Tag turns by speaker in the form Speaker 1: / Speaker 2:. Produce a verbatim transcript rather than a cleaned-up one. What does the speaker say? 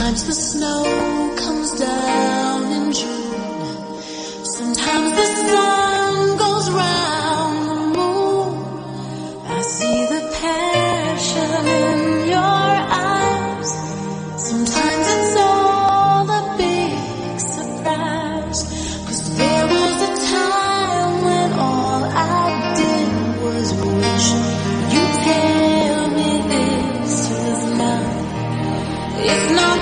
Speaker 1: Sometimes the snow comes down in June. Sometimes the sun goes round the moon. I see the passion in your eyes. Sometimes it's all a big surprise. 'Cause there was a time when all I did was wish you'd tell me this was love. It's not